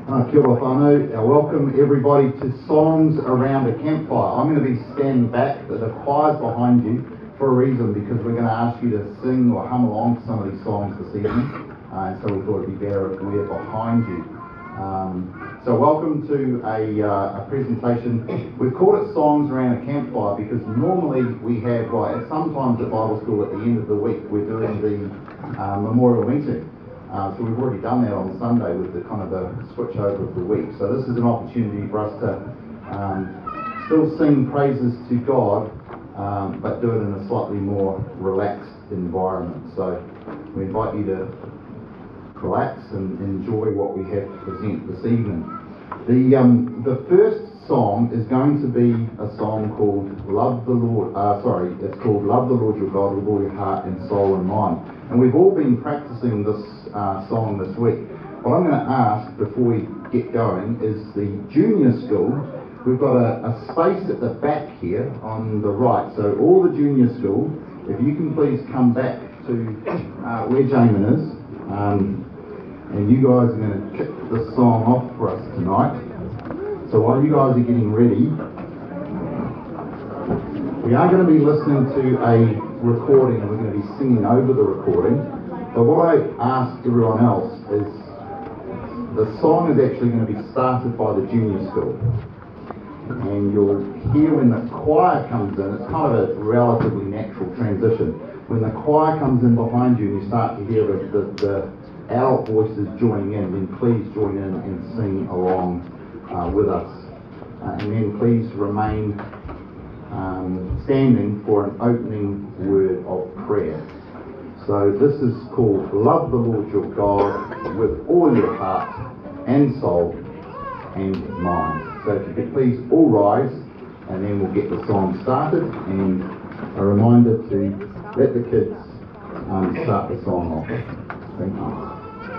Kia ora whānau. Welcome everybody to Songs Around a Campfire. I'm going to be standing back, the choir's behind you for a reason, because we're going to ask you to sing or hum along to some of these songs this evening, and so we thought it'd be better if we're behind you. So welcome to a presentation. We've called it Songs Around a Campfire because normally we have, sometimes at Bible school at the end of the week, we're doing the memorial meeting. So we've already done that on Sunday with the kind of the switch over of the week. So this is an opportunity for us to still sing praises to God, but do it in a slightly more relaxed environment. So we invite you to relax and enjoy what we have to present this evening. The first song is going to be a song called Love the Lord. It's called Love the Lord Your God with all your heart and soul and mind. And we've all been practicing this song this week. What I'm going to ask before we get going is the junior school. We've got a space at the back here on the right. So all the junior school, if you can please come back to where Jamin is. And you guys are going to kick this song off for us tonight. So while you guys are getting ready, we are going to be listening to a recording and we're going to be singing over the recording. But what I asked everyone else is the song is actually going to be started by the junior school. And you'll hear when the choir comes in, it's kind of a relatively natural transition. When the choir comes in behind you and you start to hear the adult voices joining in, then please join in and sing along with us. And then please remain standing for an opening word of prayer. So this is called Love the Lord Your God with all your heart and soul and mind. So if you could please all rise, and then we'll get the song started, and a reminder to let the kids start the song off. Thank you.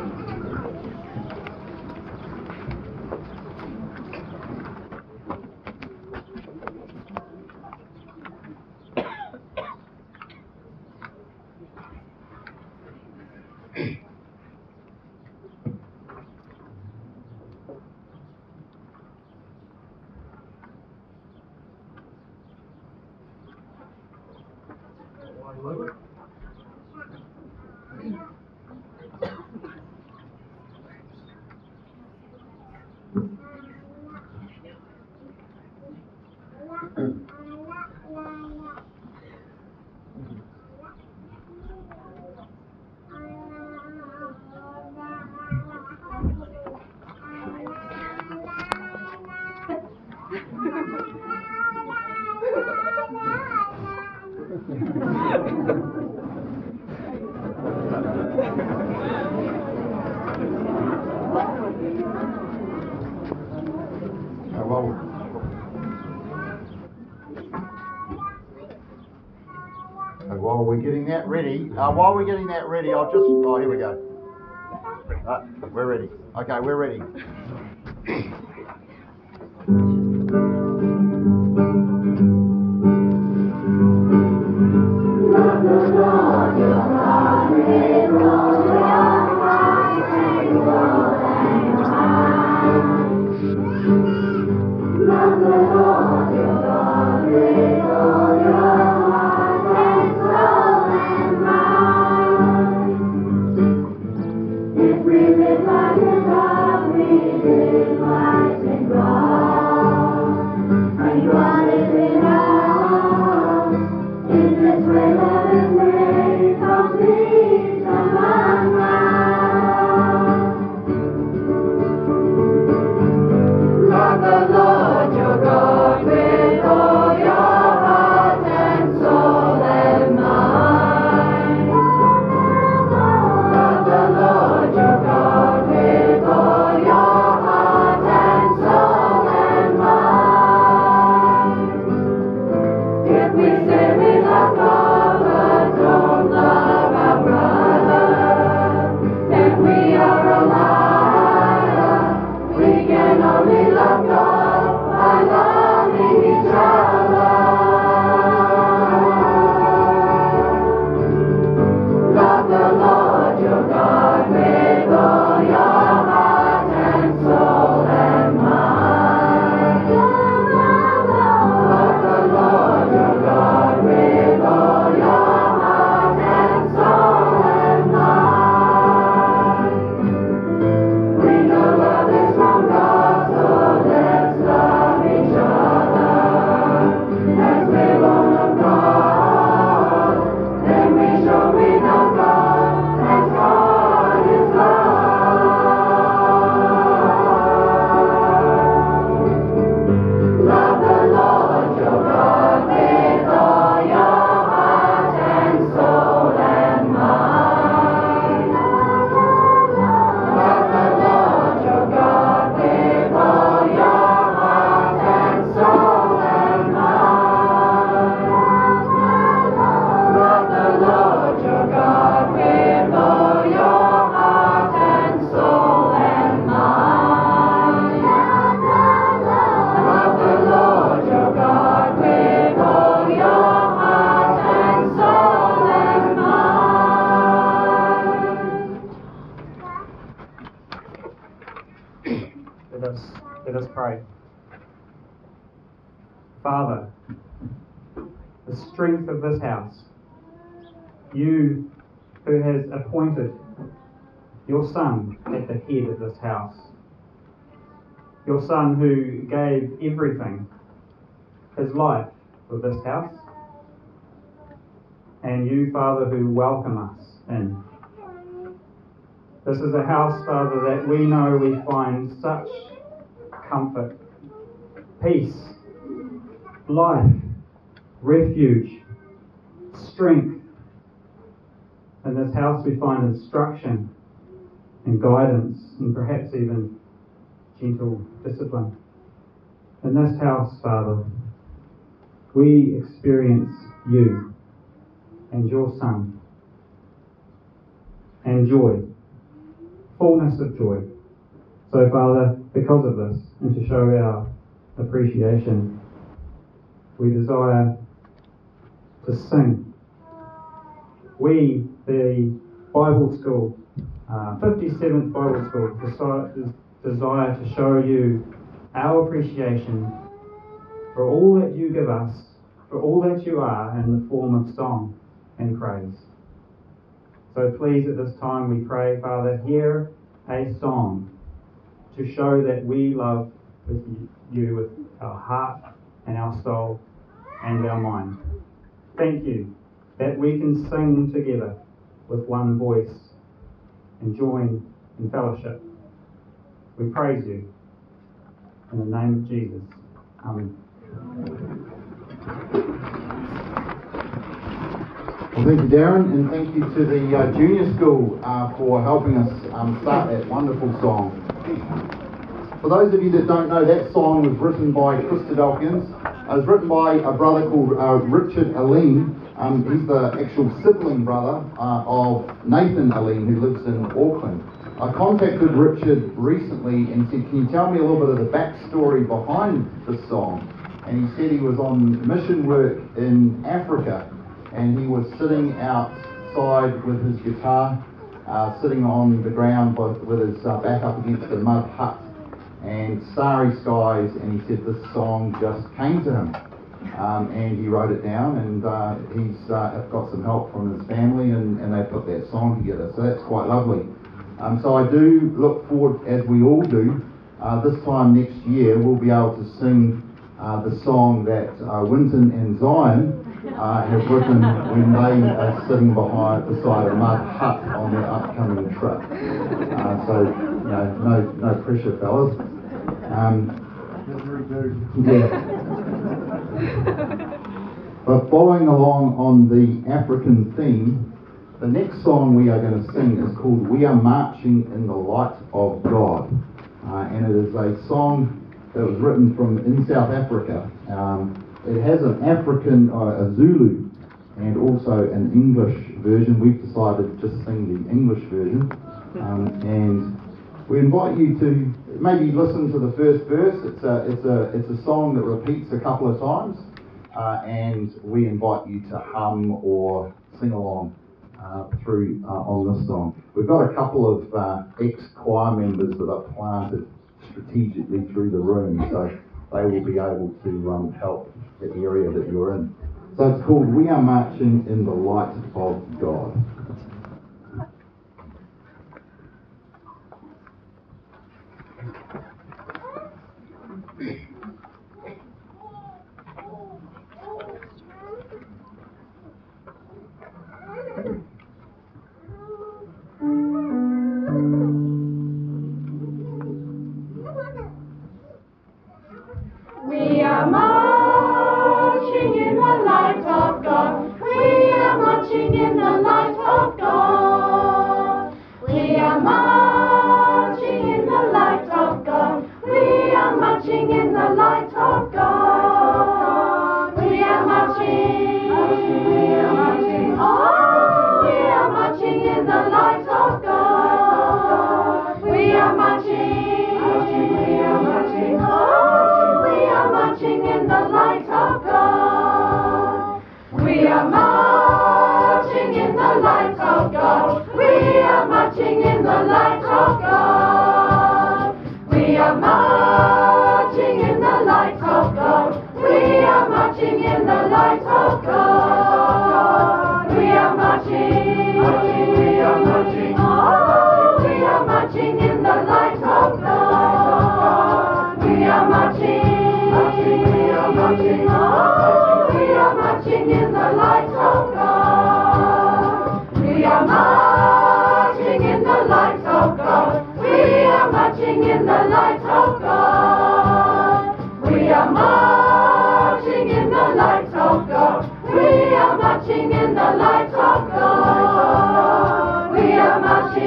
While we're getting that ready, here we go. We're ready. Okay, we're ready. Love the Lord your God with all your heart and soul and mind. Love the Lord your God with all your heart and soul and mind. If we live life in God, we live life in God. Let us pray. Father, the strength of this house, you who has appointed your Son at the head of this house, your Son who gave everything, his life for this house, and you, Father, who welcome us in. This is a house, Father, that we know we find such comfort, peace, life, refuge, strength. In this house we find instruction and guidance and perhaps even gentle discipline. In this house, Father, we experience you and your Son and joy, fullness of joy. So, Father, because of this, and to show our appreciation, we desire to sing. We, the Bible School, 57th Bible School, desire to show you our appreciation for all that you give us, for all that you are in the form of song and praise. So please, at this time we pray, Father, hear a song to show that we love you with our heart and our soul and our mind. Thank you that we can sing together with one voice and join in fellowship. We praise you in the name of Jesus. Amen. Well, thank you, Darren, and thank you to the junior school for helping us start that wonderful song. For those of you that don't know, that song was written by Krista Dawkins. It was written by a brother called Richard Aline. He's the actual sibling brother of Nathan Aline, who lives in Auckland. I contacted Richard recently and said, can you tell me a little bit of the backstory behind this song? And he said he was on mission work in Africa, and he was sitting outside with his guitar, sitting on the ground with his back up against a mud hut and starry skies, and he said this song just came to him. And he wrote it down, and he's got some help from his family, and they put that song together, so that's quite lovely. So I do look forward, as we all do, this time next year we'll be able to sing the song that Winton and Zion have written when they are sitting beside a mud hut on their upcoming trip. So, you know, no pressure, fellas. Yeah. But following along on the African theme, the next song we are going to sing is called We Are Marching in the Light of God. And it is a song that was written in South Africa. It has an African, a Zulu, and also an English version. We've decided to just sing the English version. And we invite you to maybe listen to the first verse. It's a song that repeats a couple of times. And we invite you to hum or sing along through on this song. We've got a couple of ex-choir members that are planted strategically through the room, so they will be able to help the area that you're in. So it's called We Are Marching in the Light of God. We are marching in the light of God. We are marching in the light of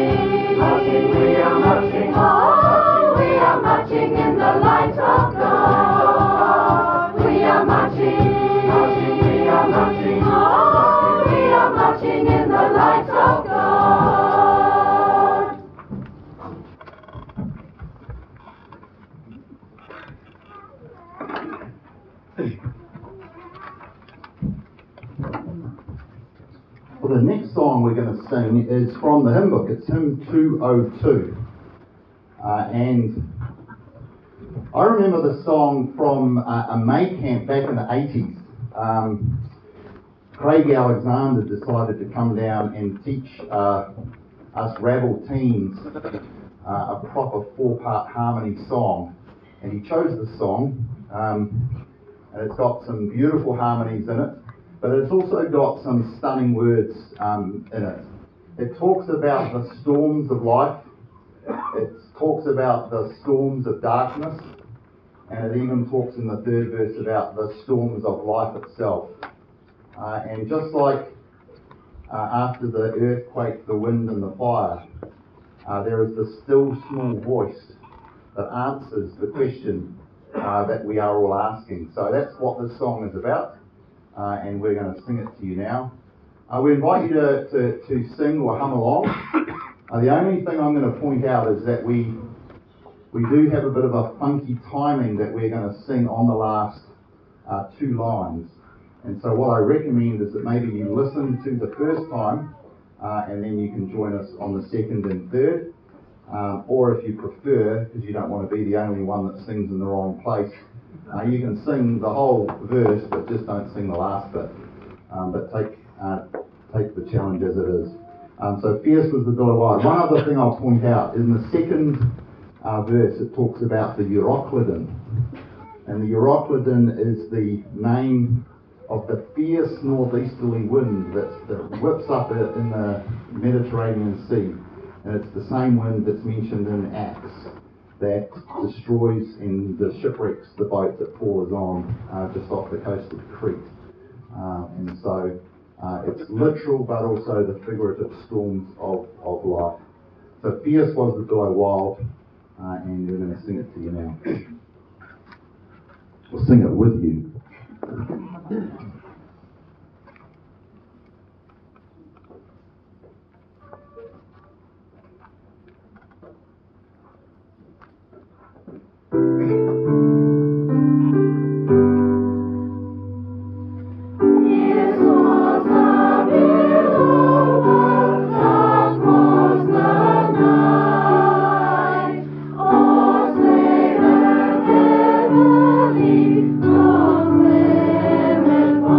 marching, we are marching, oh, we are marching in the light of God. We are marching, marching, we are marching, oh, we are marching in the light of God. Well, the next song we're going to sing is from the hymn book. It's hymn 202. And I remember the song from a May camp back in the 80s. Craig Alexander decided to come down and teach us Rabble teens a proper 4-part harmony song. And he chose the song, and it's got some beautiful harmonies in it, but it's also got some stunning words in it. It talks about the storms of life, it talks about the storms of darkness, and it even talks in the third verse about the storms of life itself. And just like after the earthquake, the wind and the fire, there is the still small voice that answers the question that we are all asking. So that's what this song is about, and we're going to sing it to you now. We invite you to sing or hum along. The only thing I'm going to point out is that we do have a bit of a funky timing that we're going to sing on the last 2 lines. And so what I recommend is that maybe you listen to the first time and then you can join us on the second and third. Or if you prefer, because you don't want to be the only one that sings in the wrong place, you can sing the whole verse but just don't sing the last bit. But take the challenge as it is. So fierce was the bill of wire. One other thing I'll point out, in the second verse it talks about the Euroclydon. And the Euroclydon is the name of the fierce northeasterly wind that whips up in the Mediterranean Sea. And it's the same wind that's mentioned in Acts that destroys and shipwrecks the boat that Paul is on just off the coast of Crete. And so it's literal but also the figurative storms of life. So fierce was the billow wild, and we're going to sing it to you now. We'll sing it with you. Oh,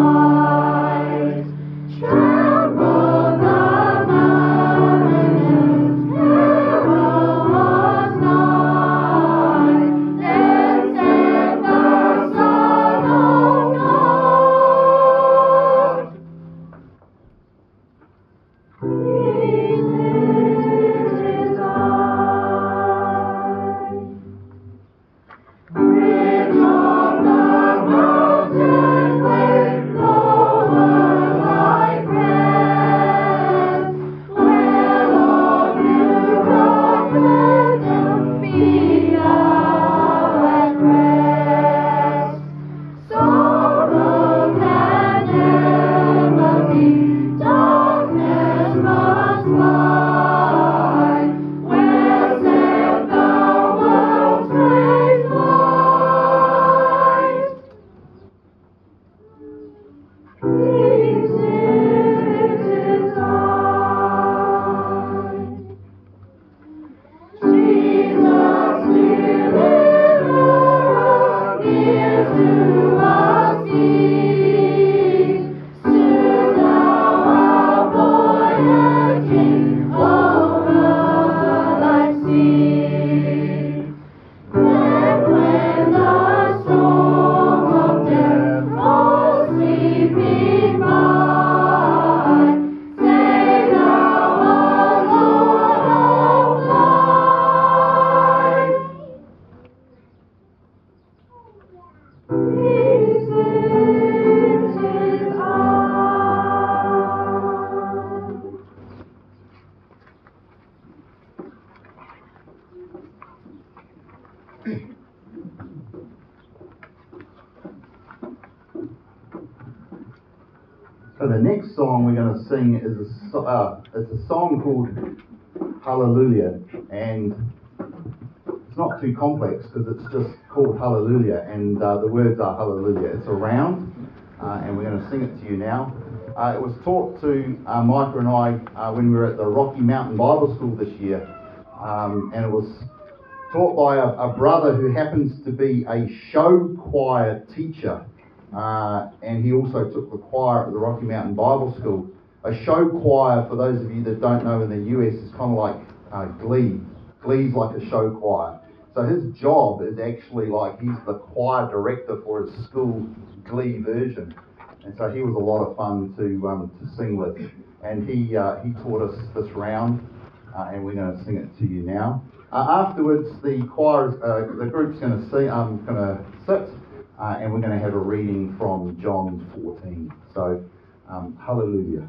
So the next song we're going to sing is it's a song called Hallelujah, and it's not too complex because it's just called Hallelujah, and the words are Hallelujah. It's a round, and we're going to sing it to you now. It was taught to Micah and I when we were at the Rocky Mountain Bible School this year, and it was taught by a brother who happens to be a show choir teacher. And he also took the choir at the Rocky Mountain Bible School. A show choir, for those of you that don't know, in the US is kind of like Glee. Glee's like a show choir. So his job is actually like he's the choir director for his school Glee version. And so he was a lot of fun to sing with. And he taught us this round, and we're going to sing it to you now. Afterwards, the group's going to sing. I'm going to sit. And we're going to have a reading from John 14. So, hallelujah.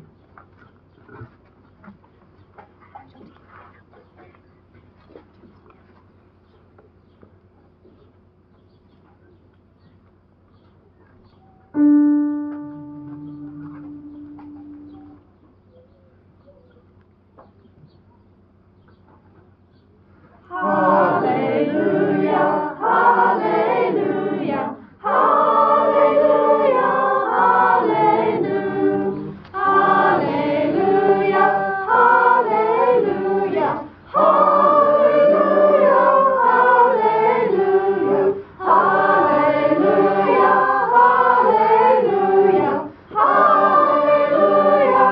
Hallelujah, hallelujah, hallelujah, hallelujah, hallelujah, hallelujah, hallelujah, hallelujah, hallelujah, hallelujah, hallelujah, hallelujah,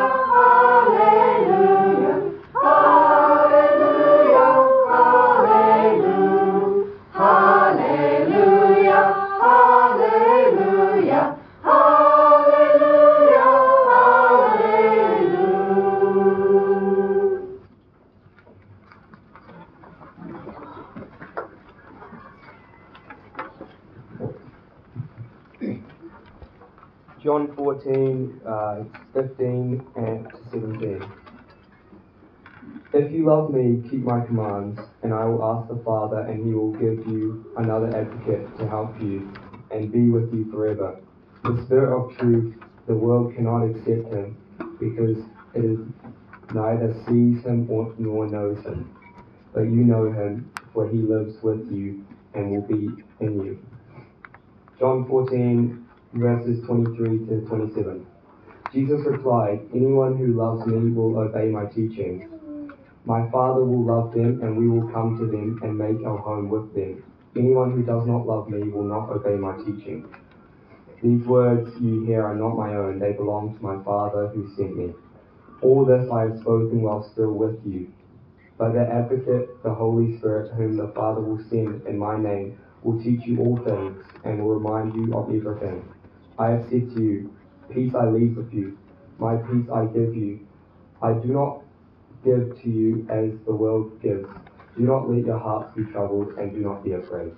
John 14, 15 and to 17. If you love me, keep my commands, and I will ask the Father, and he will give you another advocate to help you and be with you forever. The Spirit of truth, the world cannot accept him, because it is neither sees him nor knows him. But you know him, for he lives with you and will be in you. John 14, verses 23 to 27. Jesus replied, anyone who loves me will obey my teachings. My Father will love them, and we will come to them and make our home with them. Anyone who does not love me will not obey my teaching. These words you hear are not my own, they belong to my Father who sent me. All this I have spoken while still with you. But the Advocate, the Holy Spirit, whom the Father will send in my name, will teach you all things and will remind you of everything I have said to you. Peace I leave with you, my peace I give you. I do not give to you as the world gives. Do not let your hearts be troubled, and do not be afraid.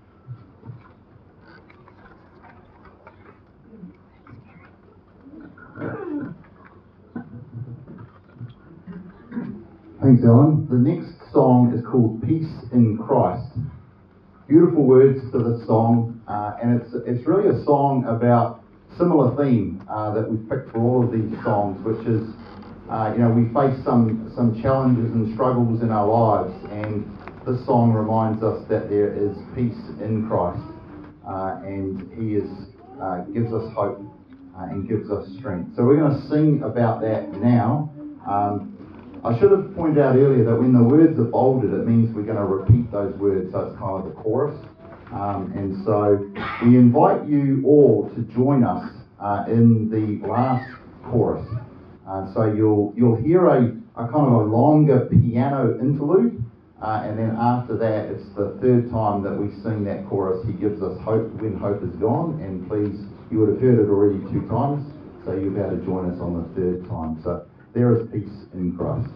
Thanks, Ellen. The next song is called Peace in Christ. Beautiful words to this song, and it's really a song about similar theme that we've picked for all of these songs, which is, we face some challenges and struggles in our lives, and this song reminds us that there is peace in Christ, and He gives us hope and gives us strength. So we're going to sing about that now. I should have pointed out earlier that when the words are bolded, it means we're going to repeat those words, so it's kind of the chorus. And so we invite you all to join us in the last chorus. So you'll hear a kind of a longer piano interlude, and then after that, it's the third time that we sing that chorus. He gives us hope when hope is gone, and please, you would have heard it already 2 times, so you'll be able to join us on the third time. So there is peace in Christ.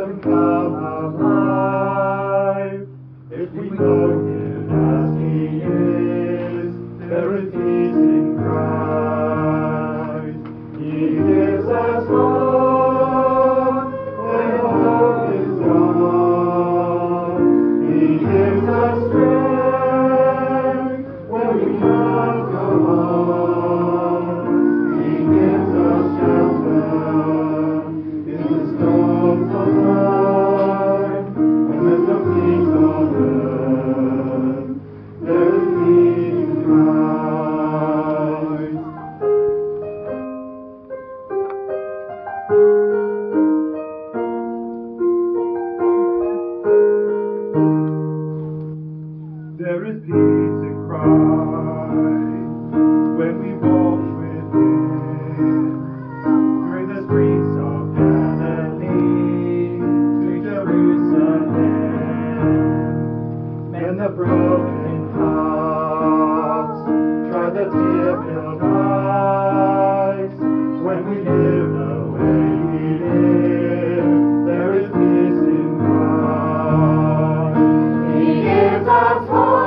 and come alive. If we know Him as He is, there is peace in Christ. He gives us hope when hope is gone. He gives us strength when we can't go on. He gives us shelter in the storms of life. When there's no peace on earth, there is peace in Christ. There is peace in Christ when we walk with Him through the streets of Galilee to Jerusalem. Mend the broken hearts, dry the tear-filled eyes. When we live the way He lived, there is peace in Christ. He gives us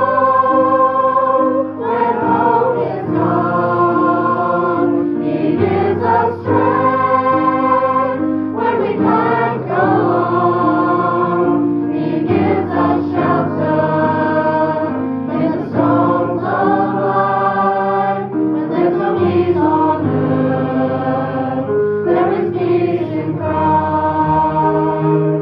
hope when hope is gone. He gives us strength when we can't go on. He gives us shelter in the storms of life. When there's no peace on earth, there is peace in Christ.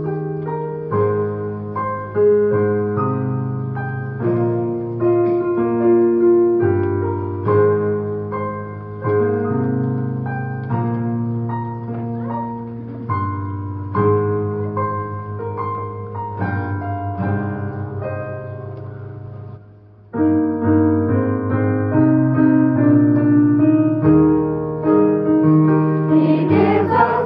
He gives us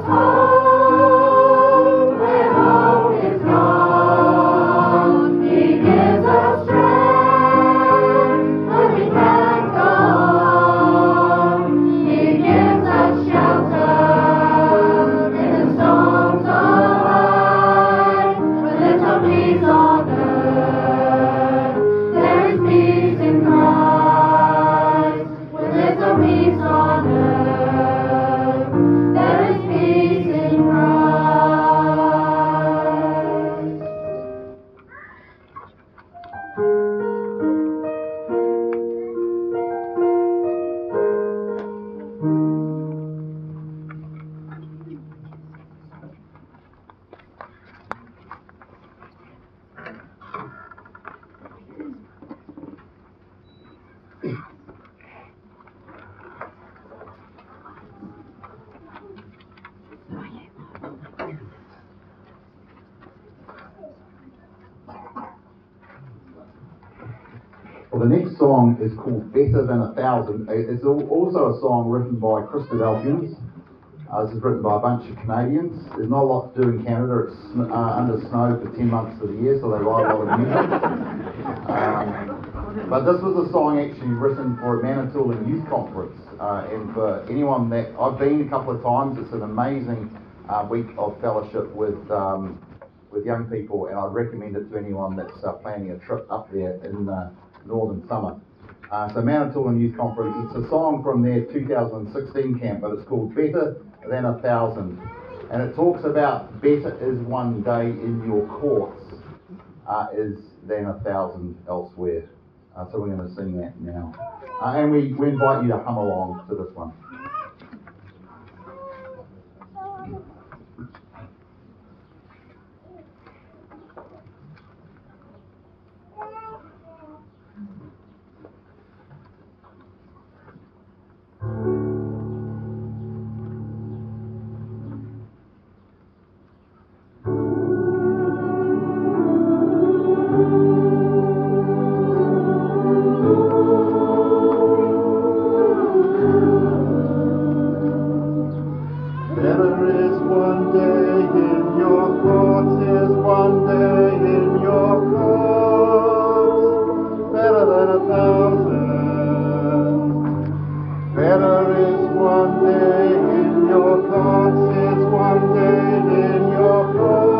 hope when hope is gone. He gives us strength when we can't go on. He gives us shelter in the storms of life. When there's no peace on earth, there is peace in Christ. When there's no peace on earth, there is peace in Christ. Well, the next song is called Better Than a Thousand. It's also a song written by Christabel Guinness. This is written by a bunch of Canadians. There's not a lot to do in Canada. It's under snow for 10 months of the year, so they write a lot of music. But this was a song actually written for a Manitoulin Youth Conference. And for anyone that, I've been a couple of times, it's an amazing week of fellowship with young people, and I'd recommend it to anyone that's planning a trip up there in northern summer. So Manitoulin Youth Conference, it's a song from their 2016 camp, but it's called Better Than a Thousand. And it talks about better is one day in your courts is than 1,000 elsewhere. So we're going to sing that now. And we invite you to hum along to this one. One day in your courts is one day in your courts.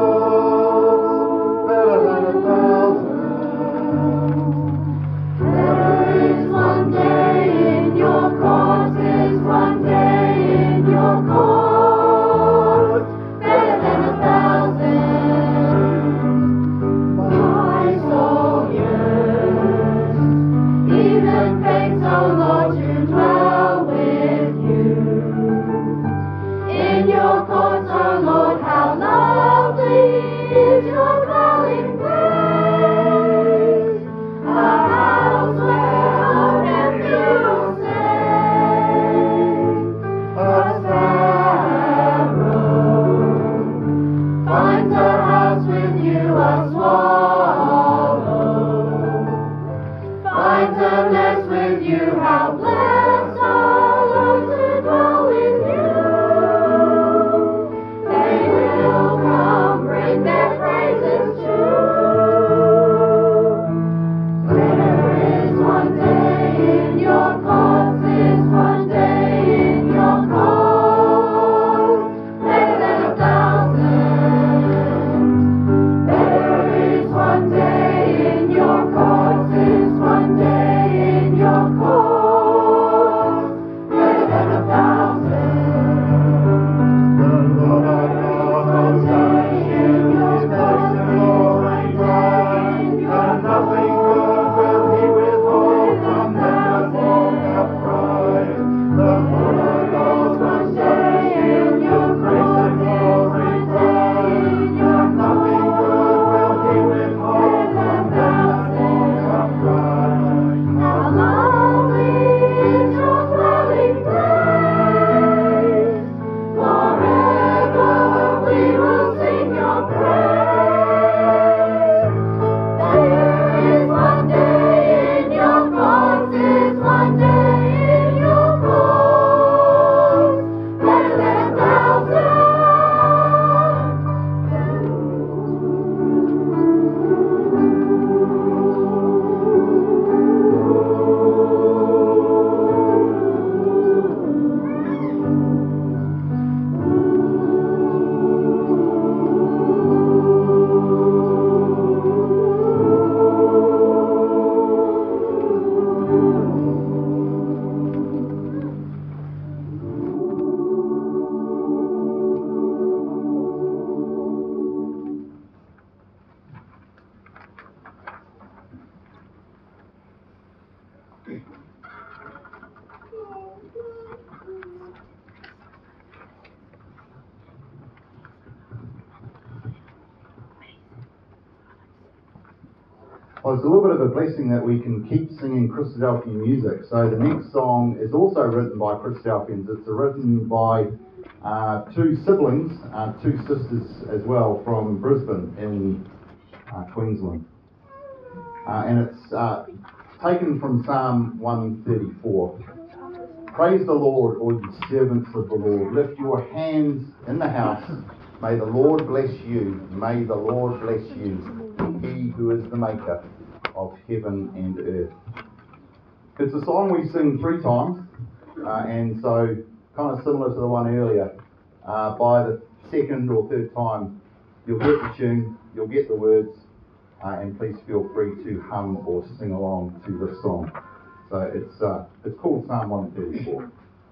Well, it's a little bit of a blessing that we can keep singing Christadelphian music. So the next song is also written by Christadelphians. It's written by two siblings, two sisters as well, from Brisbane in Queensland. And it's taken from Psalm 134. Praise the Lord, all you servants of the Lord. Lift your hands in the house. May the Lord bless you. May the Lord bless you. He who is the maker of heaven and earth. It's a song we sing 3 times, and so kind of similar to the one earlier. By the second or third time, you'll get the tune, you'll get the words, and please feel free to hum or sing along to this song. So it's called Psalm 134.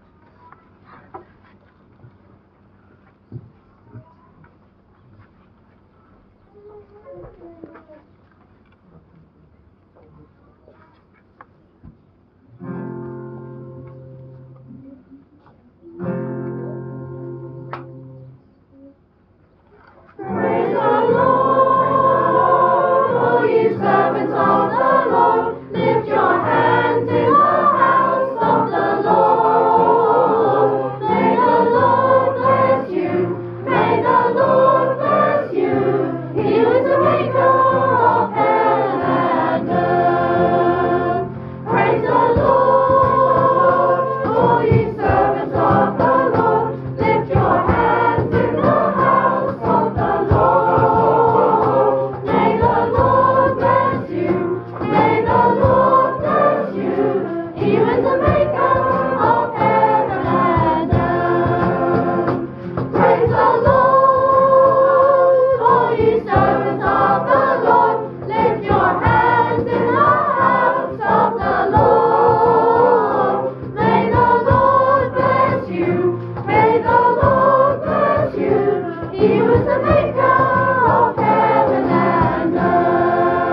Praise the Lord, all ye servants of the Lord. Lift your hands in the house of the Lord. May the Lord bless you. May the Lord bless you. He is the maker of heaven and earth. Praise the Lord, all ye servants of the Lord. Lift your hands in the house of the Lord. May the Lord bless you. May the Lord bless you. He is the maker of heaven and earth. Praise the Lord, all ye servants of the Lord. Lift your hands in the house of the Lord. May the Lord bless you. May the Lord bless you. He was the maker of heaven and earth.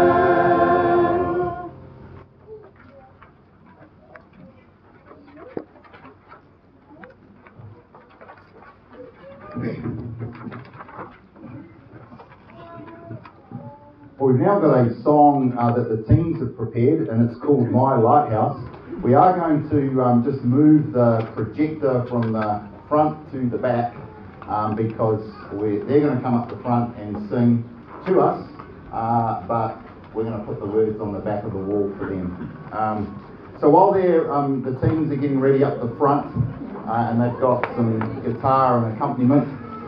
Well, we've now got a song that the teens have prepared, and it's called My Lighthouse. We are going to just move the projector from the front to the back because they're going to come up the front and sing to us, but we're going to put the words on the back of the wall for them. So while the teens are getting ready up the front, and they've got some guitar and accompaniment,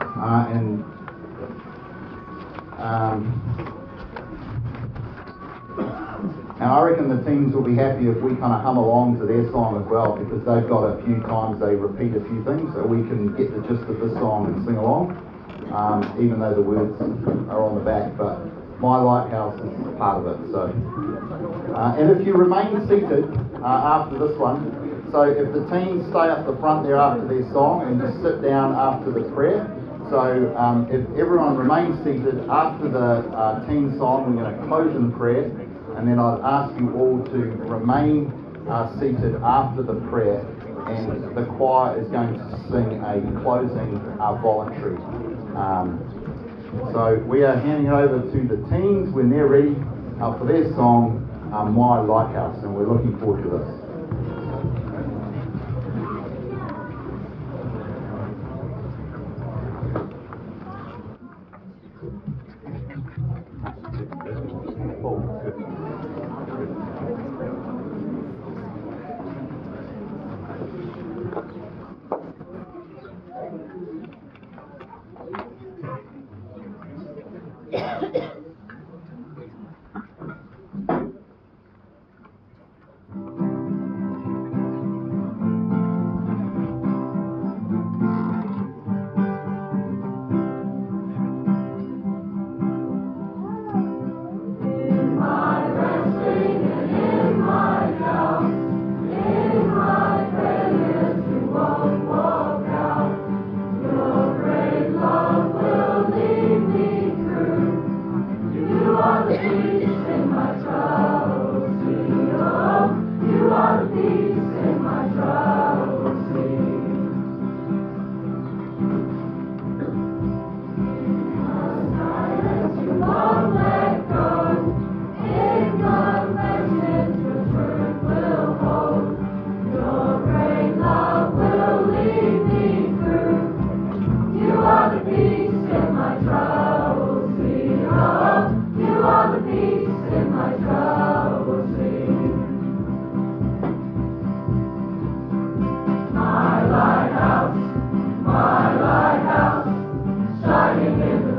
and I reckon the teams will be happy if we kind of hum along to their song as well, because they've got a few times they repeat a few things, so we can get the gist of this song and sing along, even though the words are on the back. But My Lighthouse is part of it. So, and if you remain seated after this one, so if the teams stay up the front there after their song and just sit down after the prayer. So if everyone remains seated after the team song, we're going to close in prayer. And then I'd ask you all to remain seated after the prayer, and the choir is going to sing a closing voluntary. So we are handing over to the teens when they're ready for their song, My Lighthouse, and we're looking forward to this.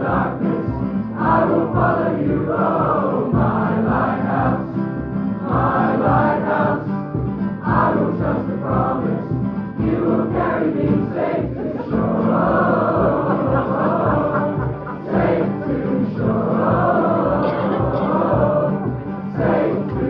darkness, I will follow you, oh, my lighthouse, my lighthouse. I will trust the promise, you will carry me safe to shore, safe to shore, safe to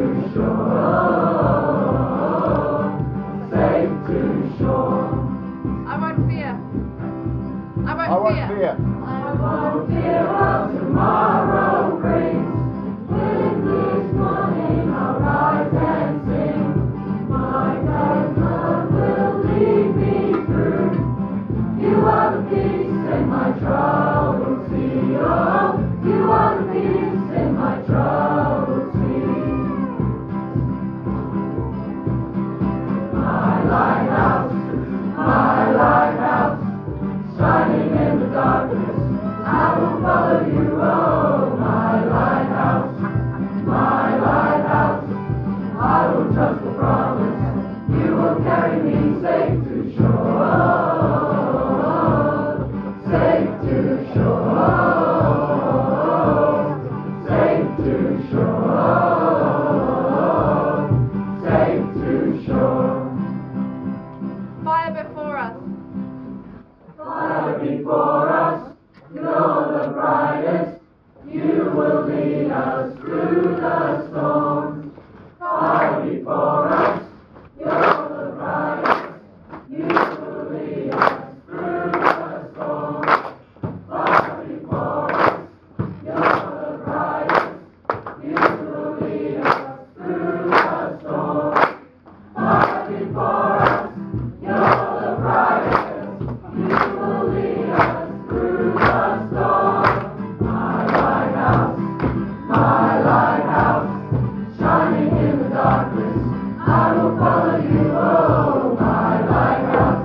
shore, safe to shore. I won't fear. I won't fear. I won't fear what tomorrow brings. With this morning I'll rise and sing. My God's love will lead me through. You are the peace in my troubled sea. Oh, you are the peace in my troubled sea. My lighthouse, shining in the darkness, I will follow you, oh, my lighthouse, I will trust the promise, you will carry me safe to shore, safe to shore, safe to shore, safe to shore. Fire before us. Fire before us, you're the brightest, you will lead us through the storm. Fire before us, you're the brightest, you will lead us through the storm. Fire before us, you're the brightest, you will lead us through the storm. Fire before us, you're the brightest. You will lead us through the storm. My lighthouse, shining in the darkness, I will follow you, oh, my lighthouse,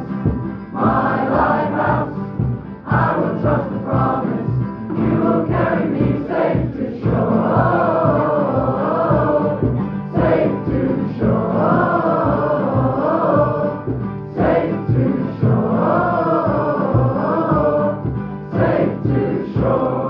I will trust the promise, you will carry me safe to shore, safe to shore, safe to shore, safe to shore.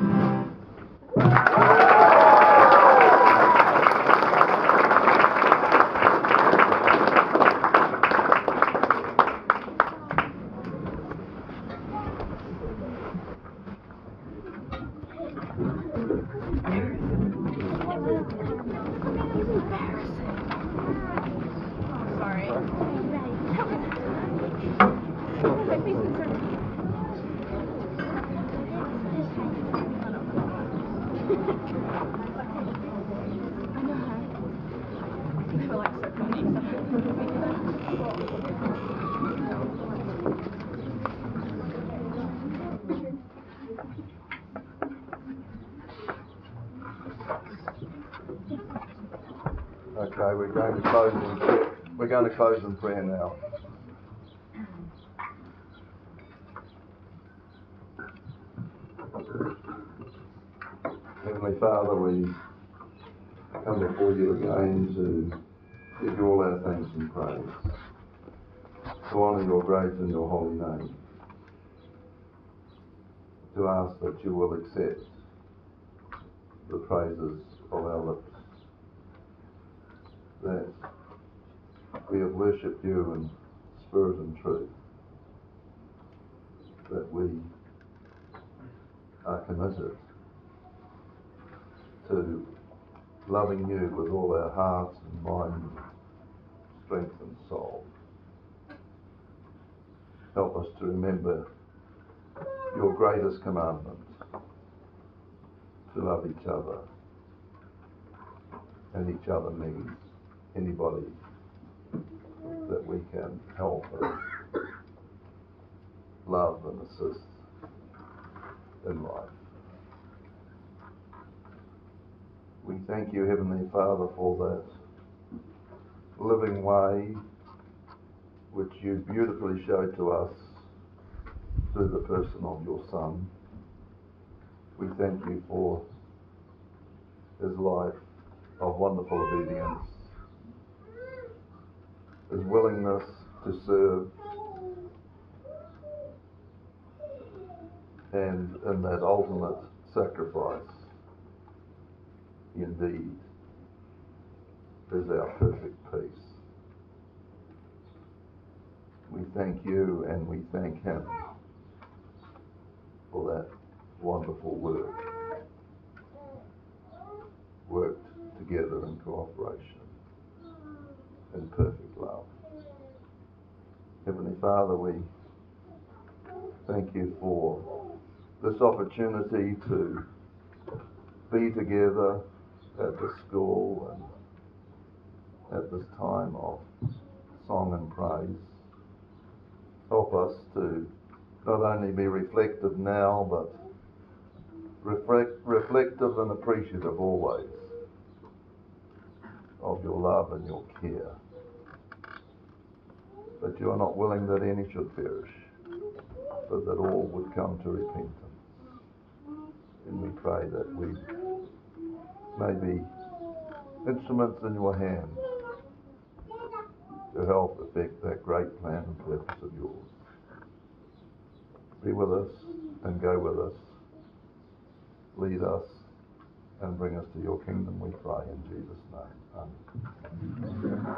Sorry. They were like so funny. Okay, we're going to close in prayer now. Heavenly Father, we come before you again to give you all our thanks and praise, to honour your great and your holy name, to ask that you will accept the praises of our lips, that we have worshipped you in spirit and truth, that we are committed to loving you with all our hearts and mind, strength and soul. Help us to remember your greatest commandment, to love each other, and each other means anybody that we can help and love and assist in life. We thank you, Heavenly Father, for that living way which you beautifully showed to us through the person of your Son. We thank you for his life of wonderful obedience, his willingness to serve, and in that ultimate sacrifice, indeed, is our perfect peace. We thank you and we thank him for that wonderful worked together in cooperation, in perfect love. Heavenly Father, we thank you for this opportunity to be together at the school and at this time of song and praise. Help us to not only be reflective now, but reflective and appreciative always of your love and your care. That you are not willing that any should perish, but that all would come to repentance. And we pray that we may be instruments in your hands to help effect that great plan and purpose of yours. Be with us and go with us. Lead us and bring us to your kingdom, we pray in Jesus' name. Amen.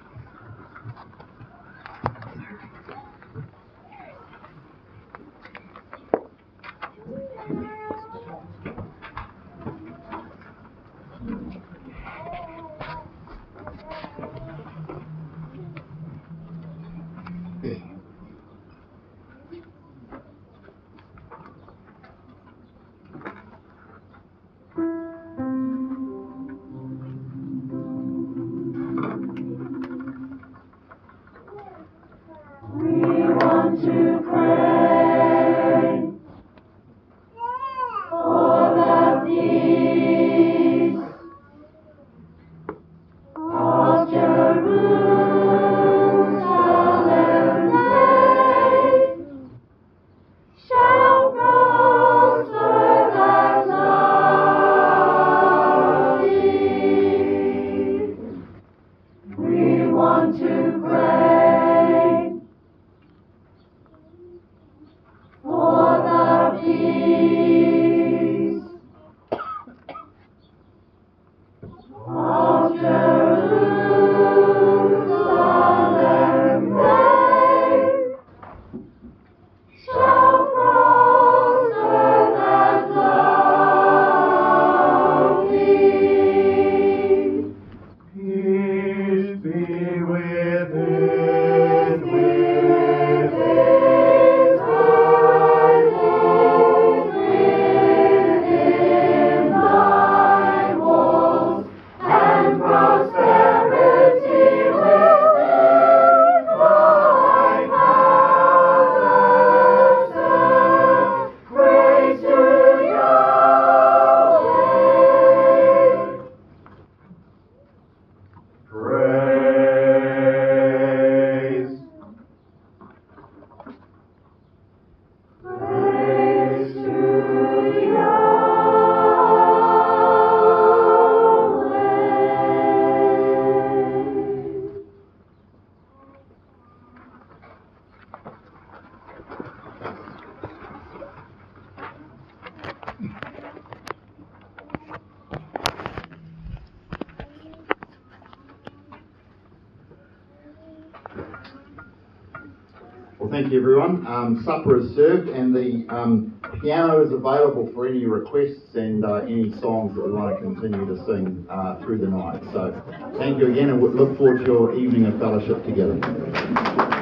Well, thank you, everyone. Supper is served, and the piano is available for any requests and any songs that we want to continue to sing through the night. So thank you again, and we look forward to your evening of fellowship together.